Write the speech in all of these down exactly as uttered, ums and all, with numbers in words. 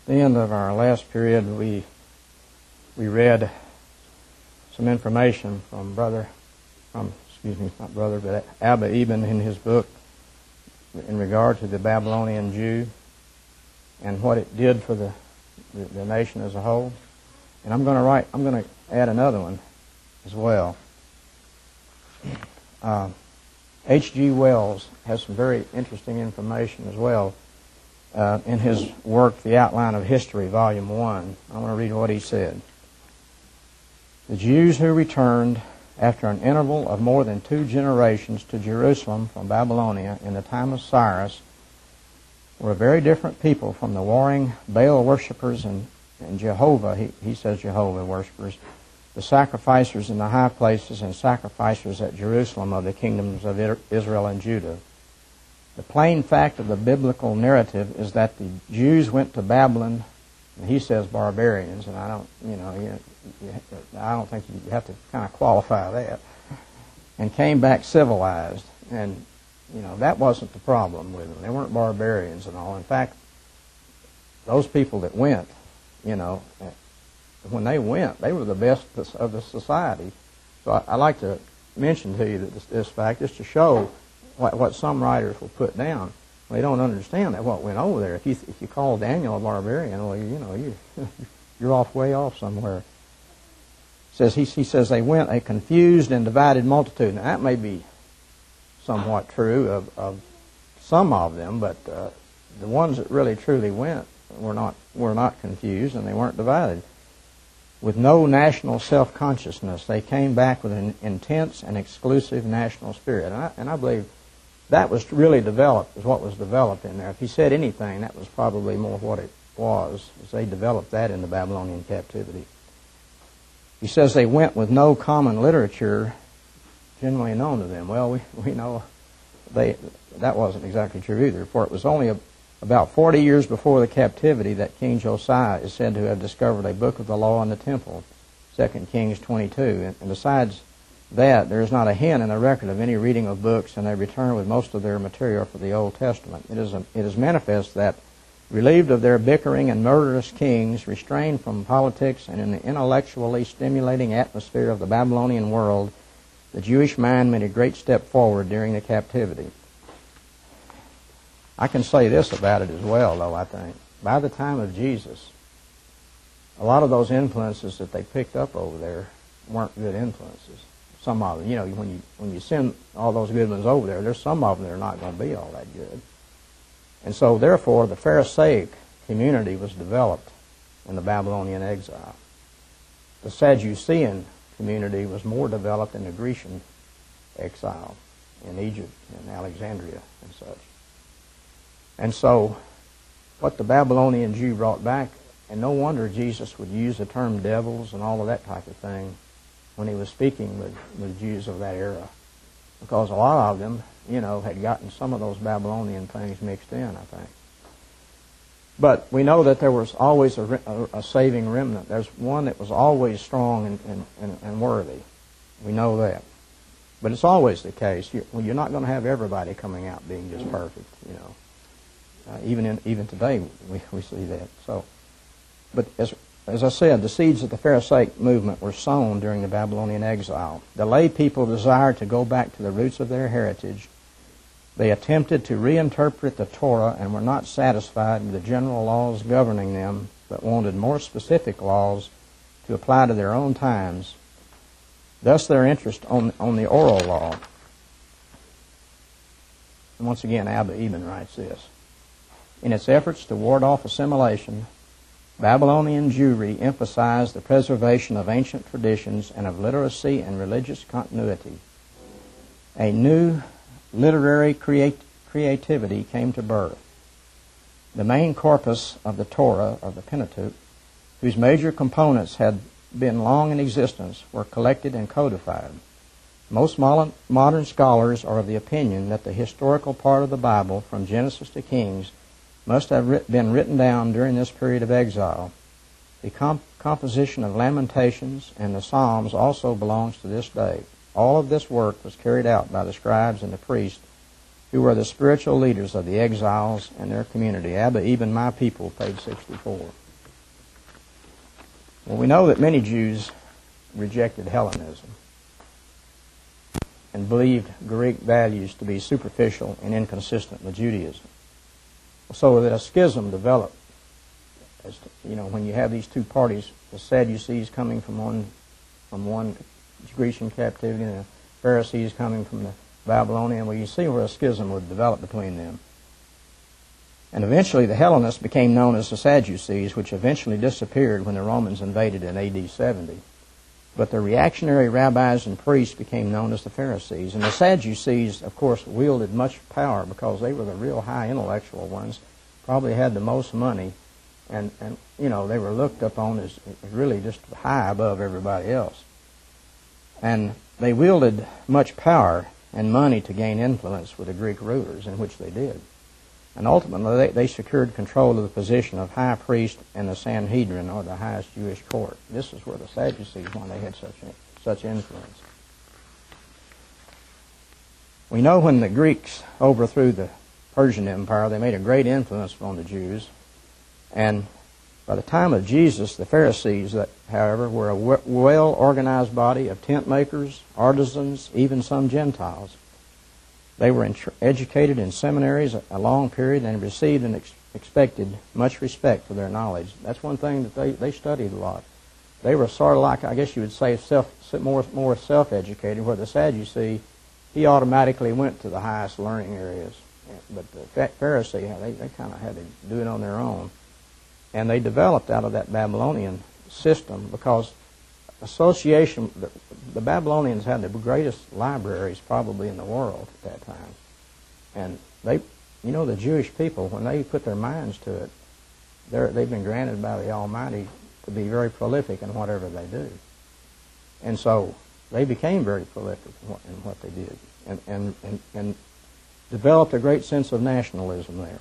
the end of our last period, we we read some information from brother, from excuse me, not brother, but Abba Eban in his book in regard to the Babylonian Jew and what it did for the, the, the nation as a whole. And I'm going to write. I'm going to add another one as well. Uh, H G Wells has some very interesting information as well uh, in his work, The Outline of History, Volume one. I want to read what he said. The Jews who returned after an interval of more than two generations to Jerusalem from Babylonia in the time of Cyrus were a very different people from the warring Baal worshippers and, and Jehovah, he, he says Jehovah worshippers, the sacrificers in the high places and sacrificers at Jerusalem of the kingdoms of Israel and Judah. The plain fact of the biblical narrative is that the Jews went to Babylon, and he says barbarians, and I don't, you know, you, you, I don't think you have to kind of qualify that, and came back civilized. And, you know, that wasn't the problem with them. They weren't barbarians and all. In fact, those people that went, you know, when they went, they were the best of the society. So I, I like to mention to you that this, this fact, just to show what, what some writers will put down. They don't understand that what went over there. If you if you call Daniel a barbarian, well, you know, you you're off way off somewhere. It says he he says they went a confused and divided multitude. Now that may be somewhat true of, of some of them, but uh, the ones that really truly went were not were not confused and they weren't divided. With no national self-consciousness, they came back with an intense and exclusive national spirit, and I, and I believe that was really developed, is what was developed in there. If he said anything, that was probably more what it was, as they developed that in the Babylonian captivity. He says they went with no common literature generally known to them. Well, we, we know they that wasn't exactly true either, for it was only a, about forty years before the captivity that King Josiah is said to have discovered a book of the law in the temple, Second Kings twenty-two. And, and besides that, there is not a hint in the record of any reading of books, and they return with most of their material for the Old Testament. It is, a, it is manifest that, relieved of their bickering and murderous kings, restrained from politics, and in the intellectually stimulating atmosphere of the Babylonian world, the Jewish mind made a great step forward during the captivity. I can say this about it as well, though, I think. By the time of Jesus, a lot of those influences that they picked up over there weren't good influences. Some of them, you know, when you when you send all those good ones over there, there's some of them that are not going to be all that good. And so, therefore, the Pharisaic community was developed in the Babylonian exile. The Sadducean community was more developed in the Grecian exile in Egypt and Alexandria and such. And so, what the Babylonian Jew brought back, and no wonder Jesus would use the term devils and all of that type of thing when he was speaking with, with Jews of that era, because a lot of them, you know, had gotten some of those Babylonian things mixed in, I think. But we know that there was always a, a, a saving remnant. There's one that was always strong and, and, and, and worthy. We know that. But it's always the case. You, well, you're not going to have everybody coming out being just perfect, you know. Uh, even in, even today, we, we see that. So, but as As I said, the seeds of the Pharisaic movement were sown during the Babylonian exile. The lay people desired to go back to the roots of their heritage. They attempted to reinterpret the Torah and were not satisfied with the general laws governing them, but wanted more specific laws to apply to their own times. Thus their interest on, on the oral law. And once again, Abba Eban writes this. In its efforts to ward off assimilation, Babylonian Jewry emphasized the preservation of ancient traditions and of literacy and religious continuity. A new literary creat creativity came to birth. The main corpus of the Torah, of the Pentateuch, whose major components had been long in existence, were collected and codified. Most modern scholars are of the opinion that the historical part of the Bible, from Genesis to Kings, must have writ been written down during this period of exile. The comp composition of Lamentations and the Psalms also belongs to this day. All of this work was carried out by the scribes and the priests who were the spiritual leaders of the exiles and their community. Abba, even my people, page sixty-four. Well, we know that many Jews rejected Hellenism and believed Greek values to be superficial and inconsistent with Judaism. So that a schism developed. As to, you know, when you have these two parties, the Sadducees coming from one from one Grecian captivity and the Pharisees coming from the Babylonian, well, you see where a schism would develop between them. And eventually the Hellenists became known as the Sadducees, which eventually disappeared when the Romans invaded in A D seventy. But the reactionary rabbis and priests became known as the Pharisees. And the Sadducees, of course, wielded much power because they were the real high intellectual ones, probably had the most money, and, and you know, they were looked upon as really just high above everybody else. And they wielded much power and money to gain influence with the Greek rulers, in which they did. And ultimately, they, they secured control of the position of high priest and the Sanhedrin, or the highest Jewish court. This is where the Sadducees, when they had such such influence. We know when the Greeks overthrew the Persian Empire, they made a great influence on the Jews. And by the time of Jesus, the Pharisees, that, however, were a well-organized body of tent makers, artisans, even some Gentiles. They were in educated in seminaries a long period and received and ex expected much respect for their knowledge. That's one thing that they, they studied a lot. They were sort of like, I guess you would say, self, more, more self-educated, where the Sadducee, he automatically went to the highest learning areas. But the Pharisee, they, they kind of had to do it on their own. And they developed out of that Babylonian system because association, the, the Babylonians had the greatest libraries probably in the world at that time. And they, you know, the Jewish people, when they put their minds to it, they're, they've been granted by the Almighty to be very prolific in whatever they do. And so they became very prolific in what, in what they did and, and, and, and developed a great sense of nationalism there.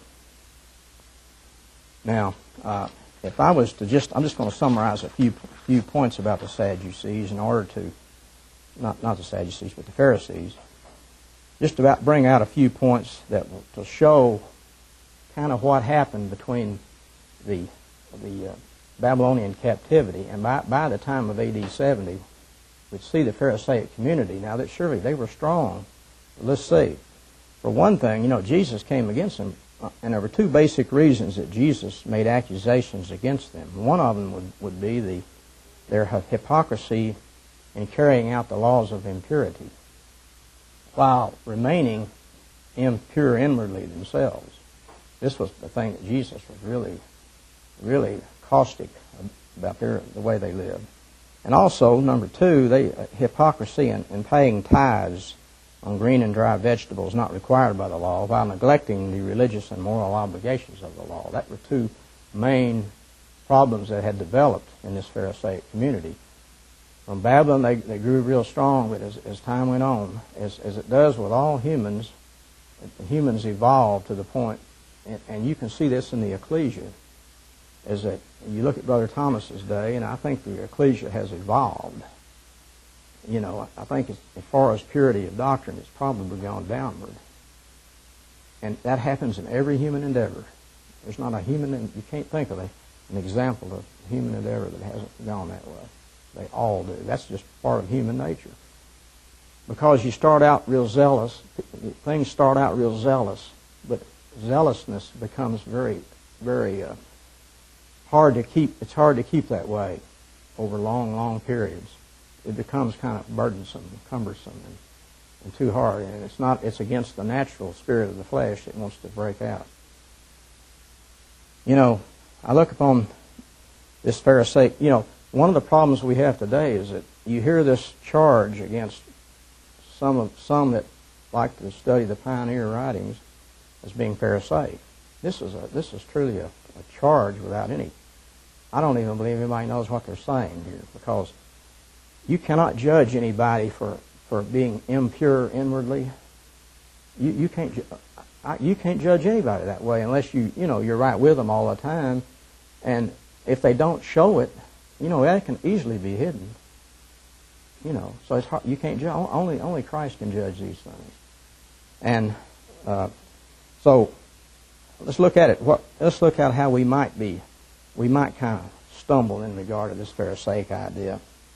Now, uh, if I was to just, I'm just going to summarize a few few points about the Sadducees in order to, not not the Sadducees, but the Pharisees, just about bring out a few points that will to show kind of what happened between the the uh, Babylonian captivity and by by the time of A D seventy, we'd see the Pharisaic community. Now that surely they were strong. But let's see. For one thing, you know, Jesus came against them. And there were two basic reasons that Jesus made accusations against them. One of them would, would be the, their hypocrisy in carrying out the laws of impurity while remaining impure inwardly themselves. This was the thing that Jesus was really, really caustic about their, the way they lived. And also, number two, they, uh, hypocrisy in, in paying tithes on green and dry vegetables not required by the law, while neglecting the religious and moral obligations of the law. That were two main problems that had developed in this Pharisaic community. From Babylon, they, they grew real strong, but as, as time went on, as, as it does with all humans, humans evolved to the point, and, and you can see this in the ecclesia, is that you look at Brother Thomas's day, and I think the ecclesia has evolved. You know, I think as, as far as purity of doctrine, it's probably gone downward. And that happens in every human endeavor. There's not a human, you can't think of a, an example of human endeavor that hasn't gone that way. They all do. That's just part of human nature. Because you start out real zealous, things start out real zealous, but zealousness becomes very, very uh, hard to keep. It's hard to keep that way over long, long periods. It becomes kind of burdensome, and cumbersome, and, and too hard. And it's not. It's against the natural spirit of the flesh that wants to break out. You know, I look upon this Pharisaic. You know, one of the problems we have today is that you hear this charge against some of some that like to study the pioneer writings as being Pharisaic. This is a this is truly a, a charge without any. I don't even believe anybody knows what they're saying here, because you cannot judge anybody for, for being impure inwardly. You you can't I, you can't judge anybody that way unless you you know you're right with them all the time, and if they don't show it, you know that can easily be hidden. You know, so it's hard. You can't judge. Only only Christ can judge these things. And Uh, so let's look at it. What, let's look at how we might be, we might kind of stumble in regard to this Pharisaic idea.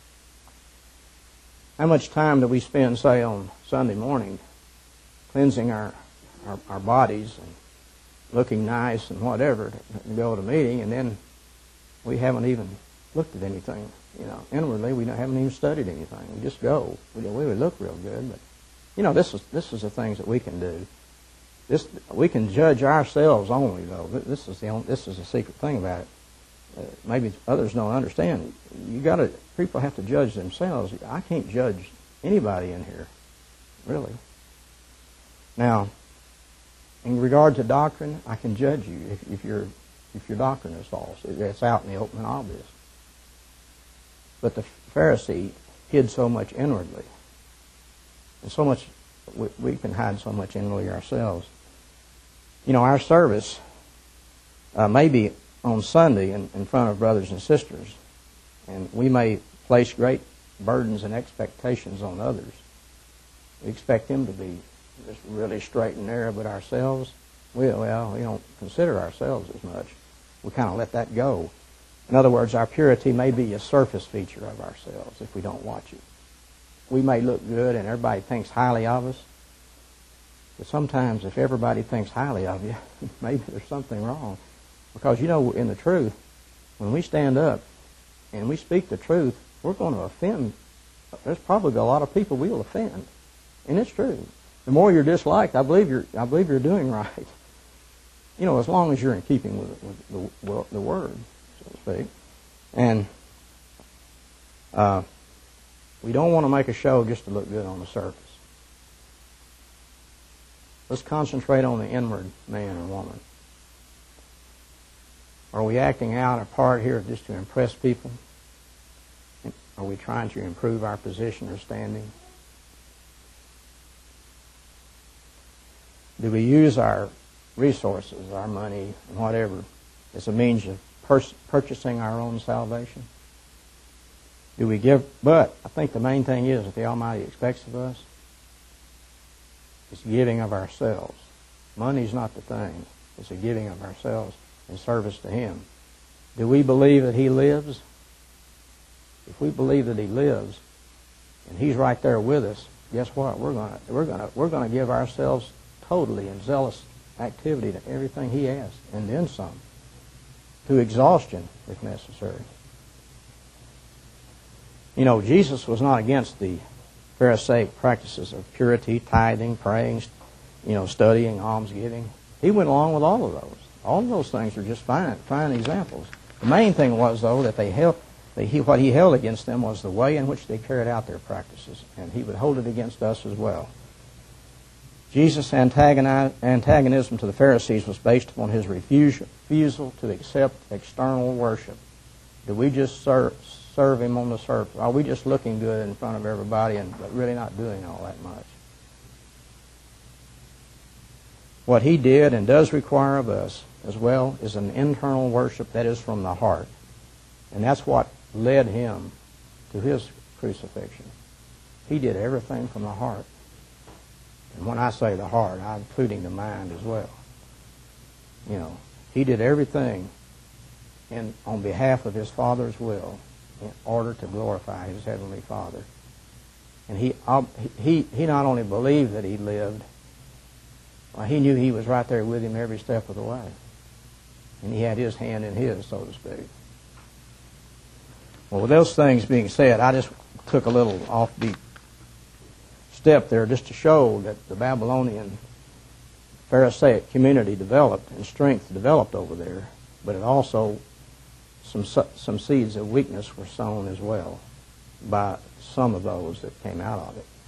How much time do we spend, say, on Sunday morning cleansing our, our, our bodies and looking nice and whatever to, to go to a meeting, and then we haven't even looked at anything. You know, inwardly we haven't even studied anything. We just go. We, we would look real good, but you know, this is this is the things that we can do. This we can judge ourselves only, though. This is the only, this is the secret thing about it. Uh, maybe others don't understand. You got to people have to judge themselves. I can't judge anybody in here, really. Now, in regard to doctrine, I can judge you if, if your if your doctrine is false. It's out in the open and obvious. But the Pharisee hid so much inwardly, and so much we, we can hide so much inwardly ourselves. You know, our service uh, may be on Sunday in, in front of brothers and sisters, and we may place great burdens and expectations on others. We expect them to be just really straight and narrow, but ourselves, we, well, we don't consider ourselves as much. We kind of let that go. In other words, our purity may be a surface feature of ourselves if we don't watch it. We may look good and everybody thinks highly of us, but sometimes if everybody thinks highly of you, maybe there's something wrong. Because, you know, in the truth, when we stand up and we speak the truth, we're going to offend. There's probably a lot of people we'll offend. And it's true. The more you're disliked, I believe you're, I believe you're doing right. You know, as long as you're in keeping with, with the, the Word, so to speak. And uh, we don't want to make a show just to look good on the surface. Let's concentrate on the inward man or woman. Are we acting out a part here just to impress people? Are we trying to improve our position or standing? Do we use our resources, our money, and whatever, as a means of pers- purchasing our own salvation? Do we give? But I think the main thing is that the Almighty expects of us is giving of ourselves. Money's not the thing. It's a giving of ourselves in service to Him. Do we believe that He lives? If we believe that He lives, and He's right there with us, guess what? We're gonna we're gonna we're gonna give ourselves totally and zealous activity to everything He asks, and then some, to exhaustion if necessary. You know, Jesus was not against the Pharisaic practices of purity, tithing, praying, you know, studying, almsgiving. He went along with all of those. All of those things are just fine, fine examples. The main thing was, though, that they held, they, he, what he held against them was the way in which they carried out their practices, and he would hold it against us as well. Jesus' antagonism to the Pharisees was based upon his refusal to accept external worship. Do we just serve, serve him on the surface? Are we just looking good in front of everybody and but really not doing all that much? What he did and does require of us as well is an internal worship that is from the heart. And that's what led him to his crucifixion. He did everything from the heart. And when I say the heart, I'm including the mind as well. You know, he did everything in, on behalf of his Father's will in order to glorify his Heavenly Father. And he, he, he not only believed that he lived, well, he knew he was right there with him every step of the way. And he had his hand in his, so to speak. Well, with those things being said, I just took a little offbeat step there just to show that the Babylonian Pharisaic community developed and strength developed over there, but it also some some seeds of weakness were sown as well by some of those that came out of it.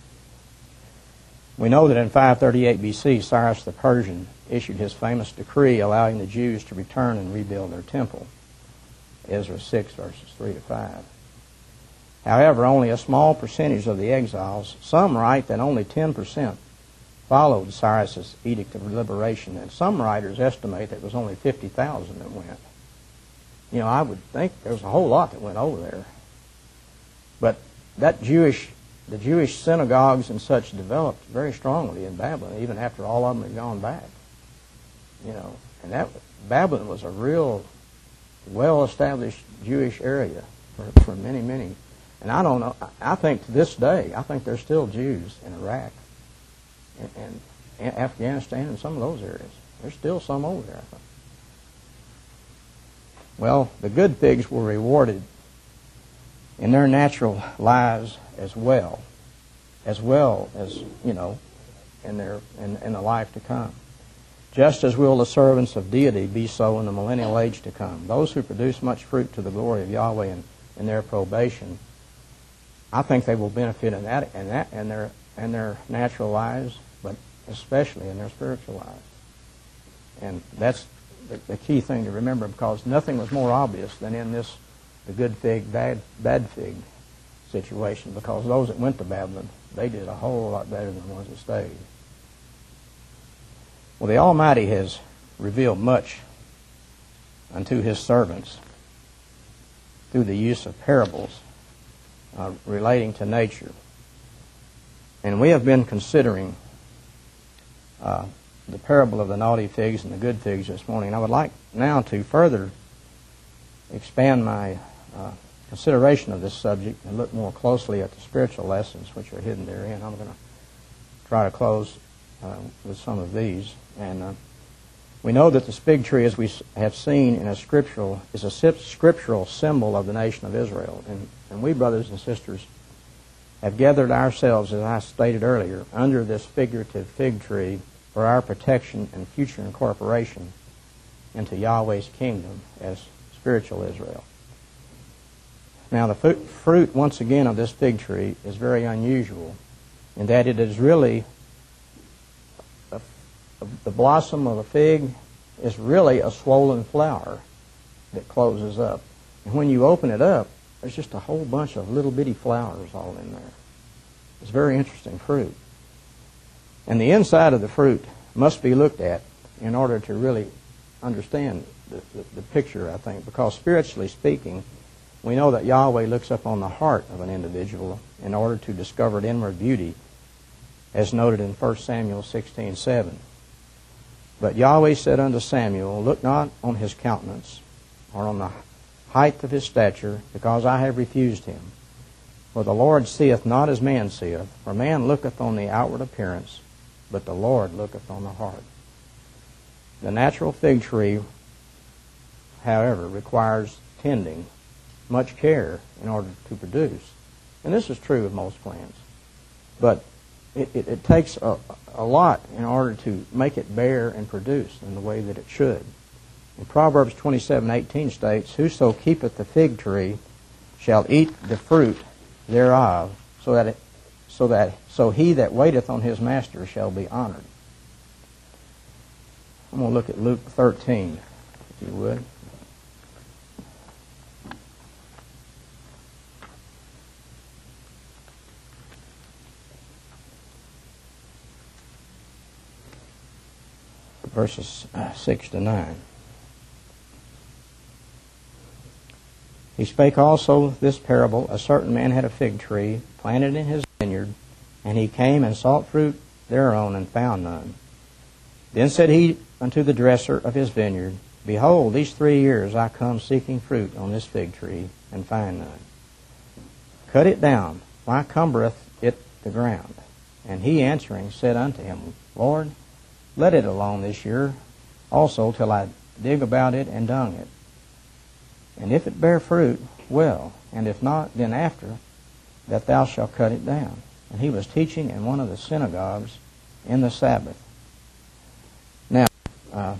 We know that in five thirty-eight B C, Cyrus the Persian issued his famous decree allowing the Jews to return and rebuild their temple. Ezra six, verses three to five. However, only a small percentage of the exiles, some write that only ten percent, followed Cyrus's edict of liberation, and some writers estimate that it was only fifty thousand that went. You know, I would think there was a whole lot that went over there. But that Jewish the Jewish synagogues and such developed very strongly in Babylon, even after all of them had gone back. You know, and that Babylon was a real well-established Jewish area for, for many, many. And I don't know, I think to this day, I think there's still Jews in Iraq and, and Afghanistan and some of those areas. There's still some over there, I think. Well, the good figs were rewarded in their natural lives as well, as well as, you know, in their in, in the life to come. Just as will the servants of deity be so in the millennial age to come. Those who produce much fruit to the glory of Yahweh in, in their probation, I think they will benefit in that in that in their in their natural lives, but especially in their spiritual lives. And that's the, the key thing to remember, because nothing was more obvious than in this the good fig, bad bad fig situation, because those that went to Babylon, they did a whole lot better than the ones that stayed. Well, the Almighty has revealed much unto His servants through the use of parables uh, relating to nature. And we have been considering uh, the parable of the naughty figs and the good figs this morning. And I would like now to further expand my uh, consideration of this subject and look more closely at the spiritual lessons which are hidden therein. I'm going to try to close uh, with some of these. And uh, we know that the fig tree, as we have seen in a scriptural, is a scriptural symbol of the nation of Israel. And, and we, brothers and sisters, have gathered ourselves, as I stated earlier, under this figurative fig tree for our protection and future incorporation into Yahweh's kingdom as spiritual Israel. Now, the fruit, once again, of this fig tree is very unusual in that it is really the blossom of a fig is really a swollen flower that closes up. And when you open it up, there's just a whole bunch of little bitty flowers all in there. It's very interesting fruit. And the inside of the fruit must be looked at in order to really understand the, the, the picture, I think, because spiritually speaking, we know that Yahweh looks up on the heart of an individual in order to discover its inward beauty, as noted in First Samuel sixteen seven. But Yahweh said unto Samuel, Look not on his countenance, or on the height of his stature, because I have refused him. For the Lord seeth not as man seeth, for man looketh on the outward appearance, but the Lord looketh on the heart. The natural fig tree, however, requires tending, much care in order to produce. And this is true of most plants. But It, it, it takes a, a lot in order to make it bear and produce in the way that it should. And Proverbs twenty-seven eighteen states, Whoso keepeth the fig tree shall eat the fruit thereof, so that it, so that so he that waiteth on his master shall be honored. I'm going to look at Luke thirteen, if you would. Verses uh, six to nine. He spake also this parable, A certain man had a fig tree planted in his vineyard, and he came and sought fruit thereon, and found none. Then said he unto the dresser of his vineyard, Behold, these three years I come seeking fruit on this fig tree, and find none. Cut it down, why cumbereth it the ground? And he answering said unto him, Lord, let it alone this year also till I dig about it and dung it. And if it bear fruit, well, and if not, then after that thou shalt cut it down. And he was teaching in one of the synagogues in the Sabbath. Now, uh,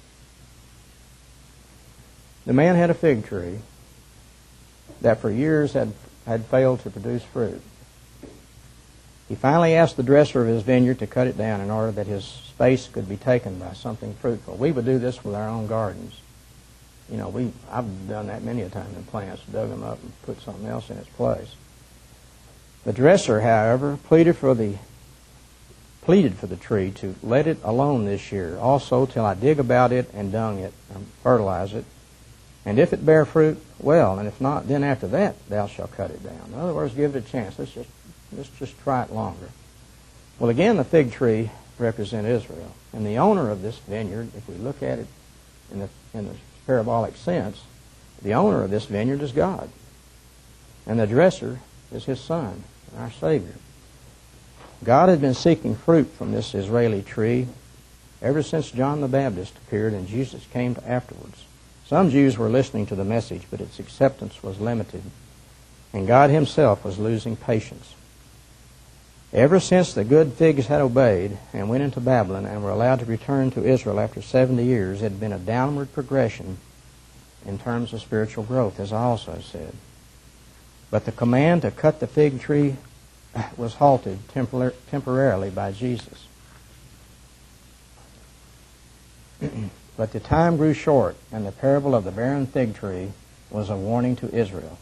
the man had a fig tree that for years had, had failed to produce fruit. He finally asked the dresser of his vineyard to cut it down in order that his space could be taken by something fruitful. We would do this with our own gardens. You know, we I've done that many a time in plants, dug them up and put something else in its place. The dresser, however, pleaded for the pleaded for the tree to let it alone this year, also till I dig about it and dung it and fertilize it. And if it bear fruit, well, and if not, then after that thou shalt cut it down. In other words, give it a chance. Let's just Let's just try it longer. Well, again, the fig tree represents Israel. And the owner of this vineyard, if we look at it in the, in the parabolic sense, the owner of this vineyard is God. And the dresser is his Son, our Savior. God had been seeking fruit from this Israeli tree ever since John the Baptist appeared and Jesus came afterwards. Some Jews were listening to the message, but its acceptance was limited, and God himself was losing patience. Ever since the good figs had obeyed and went into Babylon and were allowed to return to Israel after seventy years, it had been a downward progression in terms of spiritual growth, as I also said. But the command to cut the fig tree was halted tempor- temporarily by Jesus. But the time grew short, and the parable of the barren fig tree was a warning to Israel.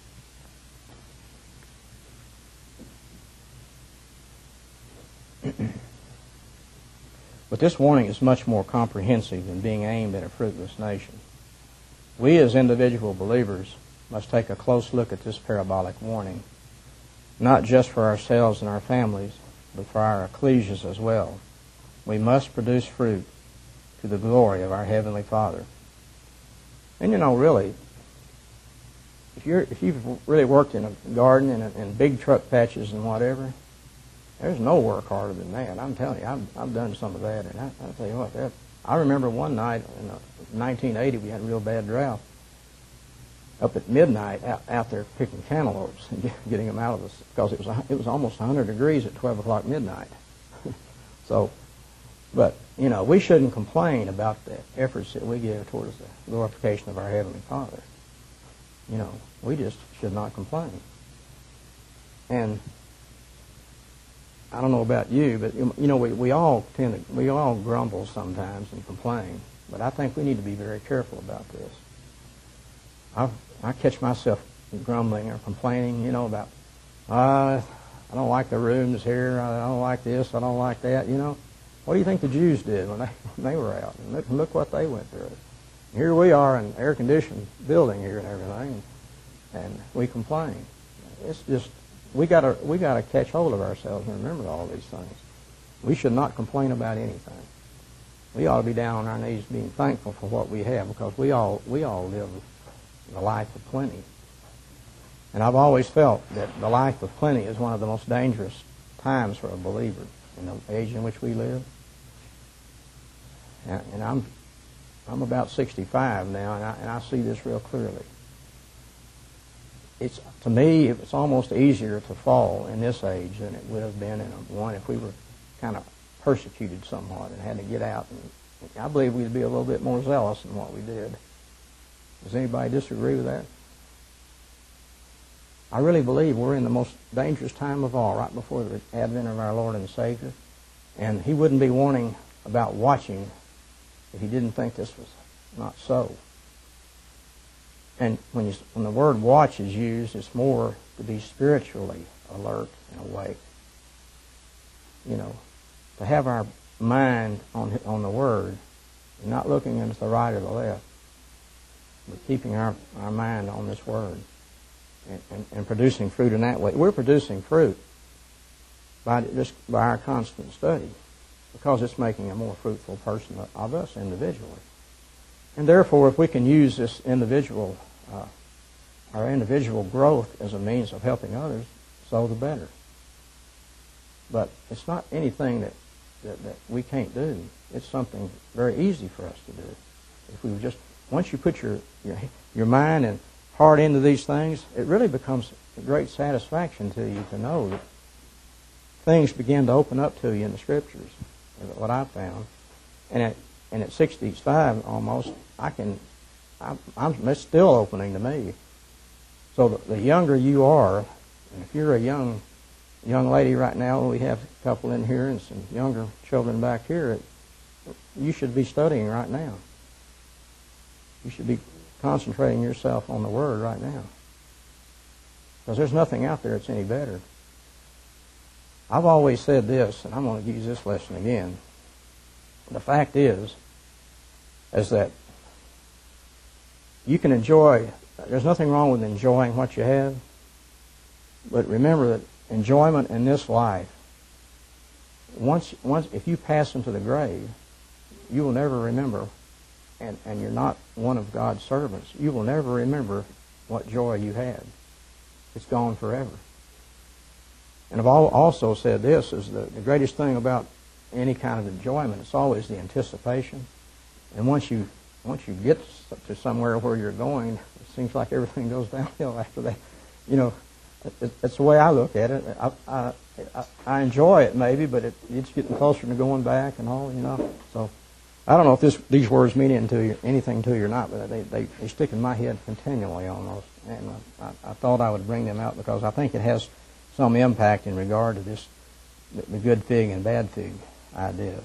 But this warning is much more comprehensive than being aimed at a fruitless nation. We as individual believers must take a close look at this parabolic warning, not just for ourselves and our families, but for our ecclesias as well. We must produce fruit to the glory of our Heavenly Father. And you know, really, if you're if you've really worked in a garden and in big truck patches and whatever, there's no work harder than that. I'm telling you, I've, I've done some of that, and I, I'll tell you what, that, I remember one night in uh, nineteen eighty, we had a real bad drought. Up at midnight, out, out there picking cantaloupes and get, getting them out of us, because it was a, it was almost one hundred degrees at twelve o'clock midnight. So, but you know, we shouldn't complain about the efforts that we give towards the glorification of our Heavenly Father. You know, we just should not complain. And I don't know about you, but you know, we, we all tend to, we all grumble sometimes and complain. But I think we need to be very careful about this. I I catch myself grumbling or complaining, you know, about uh, I don't like the rooms here, I don't like this, I don't like that. You know, what do you think the Jews did when they when they were out? And look, look what they went through. Here we are in an air-conditioned building here and everything, and, and we complain. It's just we gotta we gotta catch hold of ourselves and remember all these things. We should not complain about anything. We ought to be down on our knees being thankful for what we have, because we all we all live the life of plenty. And I've always felt that the life of plenty is one of the most dangerous times for a believer in the age in which we live. And, and I'm I'm about sixty-five now, and I, and I see this real clearly. It's to me, it's almost easier to fall in this age than it would have been in a, one if we were kind of persecuted somewhat and had to get out. And I believe we'd be a little bit more zealous in what we did. Does anybody disagree with that? I really believe we're in the most dangerous time of all, right before the advent of our Lord and Savior. And he wouldn't be warning about watching if he didn't think this was not so. And when, you, when the word watch is used, it's more to be spiritually alert and awake. You know, to have our mind on, on the Word, and not looking into the right or the left, but keeping our, our mind on this Word and, and, and producing fruit in that way. We're producing fruit by just by our constant study, because it's making a more fruitful person of us individually. And therefore, if we can use this individual, uh, our individual growth as a means of helping others, so the better. But it's not anything that, that, that we can't do. It's something very easy for us to do. If we just, once you put your, your, your mind and heart into these things, it really becomes a great satisfaction to you to know that things begin to open up to you in the Scriptures, what I found. And at, and at sixty-five almost, I can, I, I'm, it's still opening to me. So the, the younger you are, and if you're a young young lady right now, we have a couple in here and some younger children back here, you should be studying right now. You should be concentrating yourself on the Word right now, because there's nothing out there that's any better. I've always said this, and I'm going to use this lesson again. The fact is, is that you can enjoy, there's nothing wrong with enjoying what you have, but remember that enjoyment in this life, once, once if you pass into the grave, you will never remember, and, and you're not one of God's servants, you will never remember what joy you had. It's gone forever. And I've also said this, is the, the greatest thing about any kind of enjoyment, it's always the anticipation. And once you once you get to somewhere where you're going, it seems like everything goes downhill after that. You know, it, it's the way I look at it. I, I, I, I enjoy it maybe, but it, it's getting closer to going back and all, you know. So I don't know if this, these words mean anything to you, anything to you or not, but they, they, they stick in my head continually almost. And I, I thought I would bring them out because I think it has some impact in regard to this, the, the good fig and bad fig ideas.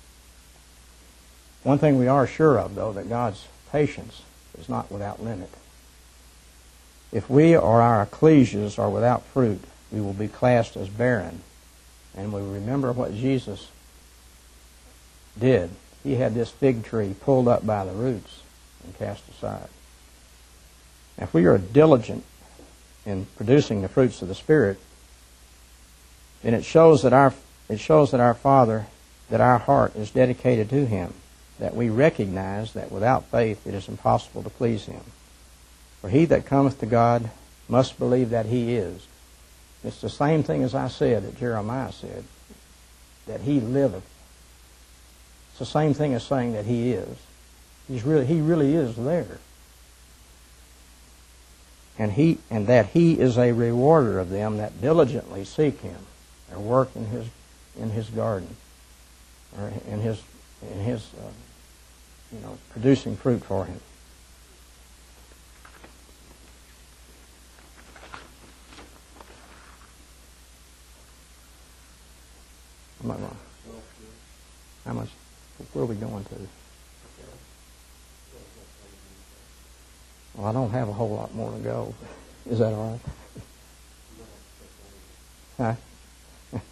One thing we are sure of, though, that God's patience is not without limit. If we or our ecclesias are without fruit, we will be classed as barren. And we remember what Jesus did. He had this fig tree pulled up by the roots and cast aside. If we are diligent in producing the fruits of the Spirit, then it shows that our it shows that our Father, that our heart is dedicated to Him, that we recognize that without faith it is impossible to please Him. For he that cometh to God must believe that He is. It's the same thing as I said, that Jeremiah said, that He liveth. It's the same thing as saying that He is. He's really, He really is there. And he and that He is a rewarder of them that diligently seek Him, or work in His in His garden, or in His in His uh, you know producing fruit for Him. Am I wrong? How much? Where are we going to? Well, I don't have a whole lot more to go. Is that all right? Huh?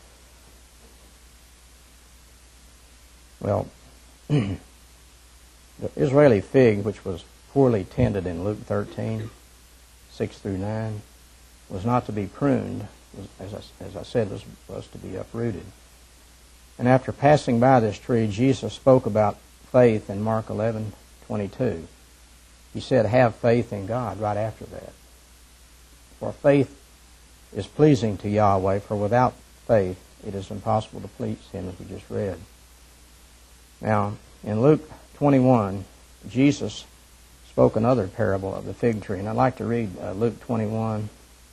Well, the Israeli fig, which was poorly tended in Luke thirteen, six through nine, was not to be pruned, as I, as I said, was, was to be uprooted. And after passing by this tree, Jesus spoke about faith in Mark eleven twenty-two. He said, have faith in God right after that. For faith is pleasing to Yahweh, for without faith it is impossible to please Him, as we just read. Now, in Luke twenty-one, Jesus spoke another parable of the fig tree. And I'd like to read uh, Luke twenty-one.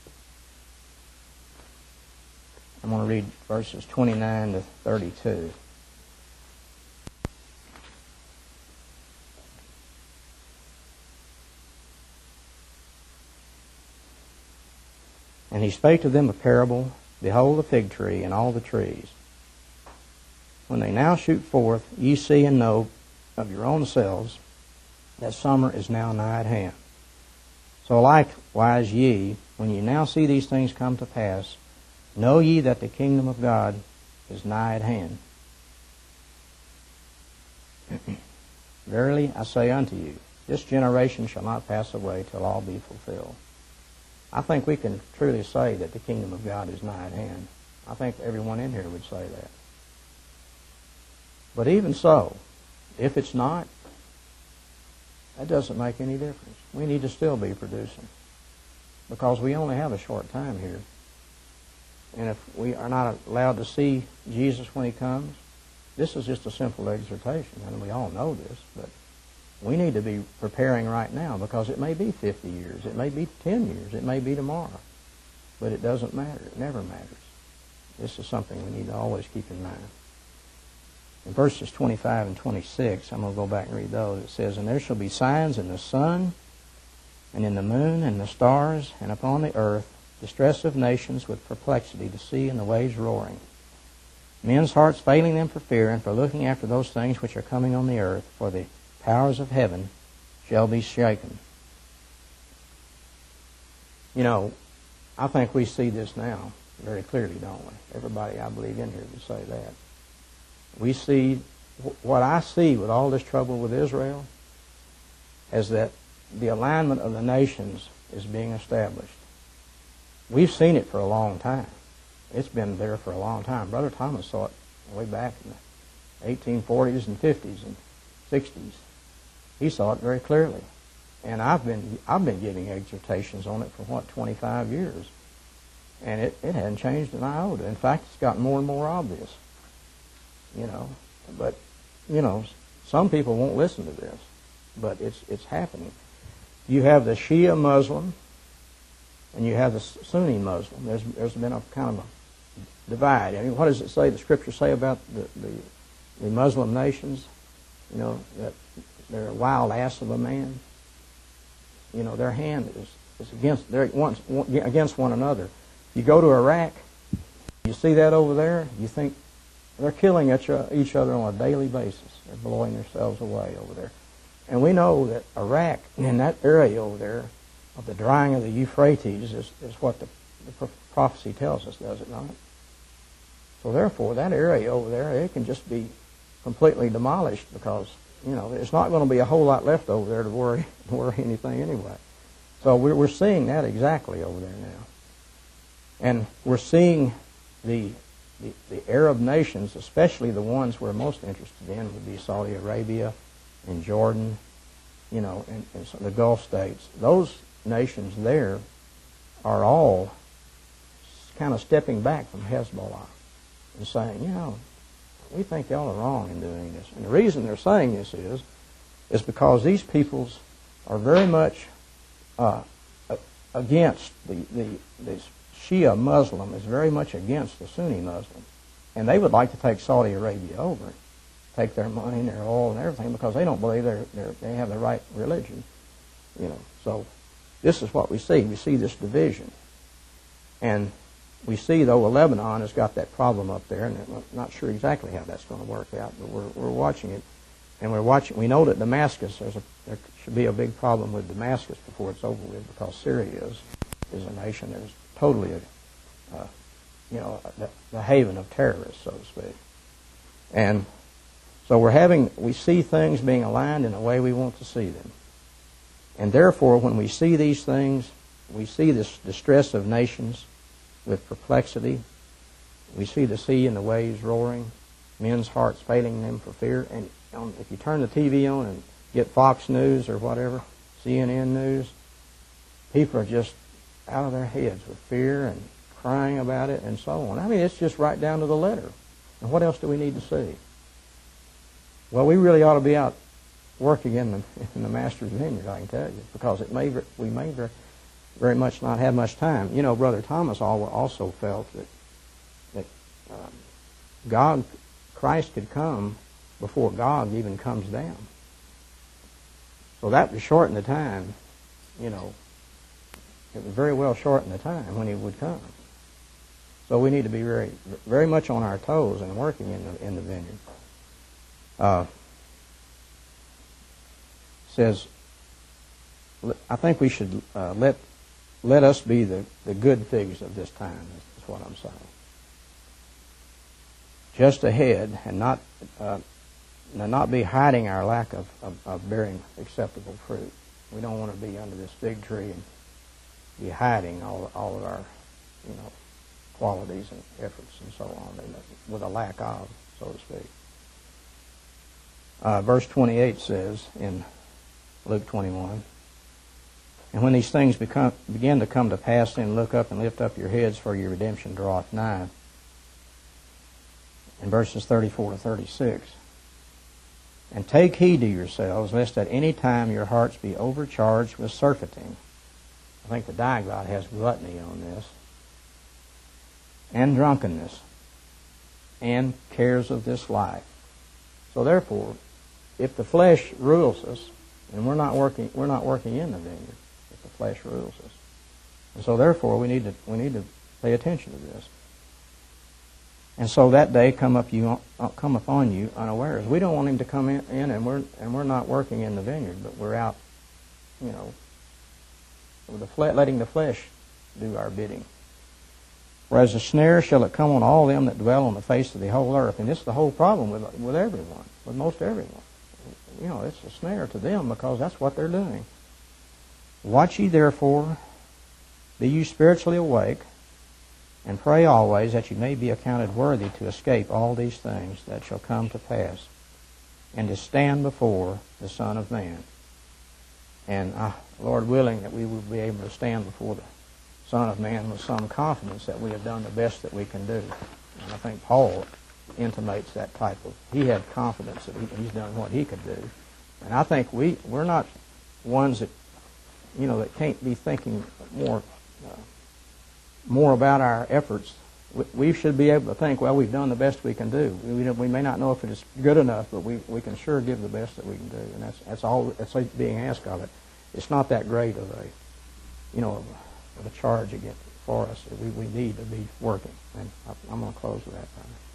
I'm going to read verses twenty-nine to thirty-two. And he spake to them a parable, behold the fig tree and all the trees. When they now shoot forth, ye see and know of your own selves that summer is now nigh at hand. So likewise ye, when ye now see these things come to pass, know ye that the kingdom of God is nigh at hand. Verily I say unto you, this generation shall not pass away till all be fulfilled. I think we can truly say that the kingdom of God is nigh at hand. I think everyone in here would say that. But even so, if it's not, that doesn't make any difference. We need to still be producing, because we only have a short time here. And if we are not allowed to see Jesus when He comes, this is just a simple exhortation, and we all know this, but we need to be preparing right now, because it may be fifty years, it may be ten years, it may be tomorrow, but it doesn't matter. It never matters. This is something we need to always keep in mind. In verses twenty-five and twenty-six, I'm going to go back and read those. It says, and there shall be signs in the sun, and in the moon, and the stars, and upon the earth, distress of nations with perplexity, the sea and the waves roaring. Men's hearts failing them for fear, and for looking after those things which are coming on the earth, for the powers of heaven shall be shaken. You know, I think we see this now very clearly, don't we? Everybody, I believe, in here would say that. We see, what I see with all this trouble with Israel is that the alignment of the nations is being established. we've seen it for a long time. It's been there for a long time. Brother Thomas saw it way back in the eighteen forties and fifties and sixties. He saw it very clearly. And I've been I've been giving exhortations on it for, what, twenty-five years. And it, it hadn't changed an iota. In fact, it's gotten more and more obvious. You know, but, you know, some people won't listen to this. But it's it's happening. You have the Shia Muslim and you have the Sunni Muslim. There's there's been a kind of a divide. I mean, what does it say, the Scripture say about the, the, the Muslim nations? You know, that they're a wild ass of a man. You know, their hand is, is against they're once, against one another. You go to Iraq, you see that over there, you think they're killing each other on a daily basis. They're blowing themselves away over there. And we know that Iraq, in that area over there, of the drying of the Euphrates, is, is what the, the prophecy tells us, does it not? So therefore, that area over there, it can just be completely demolished because, you know, there's not going to be a whole lot left over there to worry, worry anything anyway. So we're, we're seeing that exactly over there now. And we're seeing the, the, the Arab nations, especially the ones we're most interested in, would be Saudi Arabia and Jordan, you know, and, and so the Gulf states. Those nations there are all kind of stepping back from Hezbollah and saying, you know, we think y'all are wrong in doing this. And the reason they're saying this is, is because these peoples are very much uh, against the, the, the Shia Muslim is very much against the Sunni Muslim. And they would like to take Saudi Arabia over, take their money and their oil and everything because they don't believe they're, they're, they have the right religion. You know, so this is what we see. We see this division. And we see, though, Lebanon has got that problem up there, and I'm not sure exactly how that's going to work out, but we're, we're watching it. And we're watching. We know that Damascus, there's a, there should be a big problem with Damascus before it's over with because Syria is, is a nation that is totally, a, uh, you know, the, the haven of terrorists, so to speak. And so we're having, we see things being aligned in the way we want to see them. And therefore, when we see these things, we see this distress of nations with perplexity. We see the sea and the waves roaring, men's hearts failing them for fear. And um, if you turn the T V on and get Fox News or whatever, C N N News, people are just out of their heads with fear and crying about it and so on. I mean, it's just right down to the letter. And what else do we need to see? Well, we really ought to be out working in the, in the Master's vineyard, I can tell you, because it may we may very, very much not have much time. You know, Brother Thomas also felt that that um, God, Christ could come before God even comes down. So that would shorten the time, you know. It would very well shorten the time when he would come. So we need to be very, very much on our toes and working in the in the vineyard. Uh, says, I think we should uh, let let us be the, the good figs of this time, is, is what I'm saying. Just ahead, and not uh, not be hiding our lack of, of, of bearing acceptable fruit. We don't want to be under this fig tree and be hiding all all of our, you know, qualities and efforts and so on, and with a lack of, so to speak. Uh, verse twenty-eight says in Luke twenty-one, and when these things become, begin to come to pass, then look up and lift up your heads, for your redemption draweth nigh. In verses thirty-four to thirty-six, and take heed to yourselves, lest at any time your hearts be overcharged with surfeiting. I think the Diaglott has gluttony on this, and drunkenness, and cares of this life. So therefore, if the flesh rules us, and we're not working, we're not working in the vineyard, if the flesh rules us, and so therefore we need to we need to pay attention to this. And so that day come up you come upon you unawares. We don't want him to come in, in and we're and we're not working in the vineyard, but we're out, you know, with the fle- letting the flesh do our bidding. Whereas a snare shall it come on all them that dwell on the face of the whole earth. And this is the whole problem with with everyone, with most everyone. You know, it's a snare to them because that's what they're doing. Watch ye therefore, Be you spiritually awake, and pray always that you may be accounted worthy to escape all these things that shall come to pass, and to stand before the Son of Man. And uh, Lord willing, that we will be able to stand before the Son of Man with some confidence that we have done the best that we can do. And I think Paul intimates that type of, he had confidence that he, he's done what he could do. And I think we, we're not ones that, you know, that can't be thinking more uh, more about our efforts. We, we should be able to think, well, we've done the best we can do. We, we may not know if it is good enough, but we, we can sure give the best that we can do. And that's that's all that's being asked of it. It's not that great of a, you know, of a, of a charge again for us. We, we need to be working. And I, I'm going to close with that.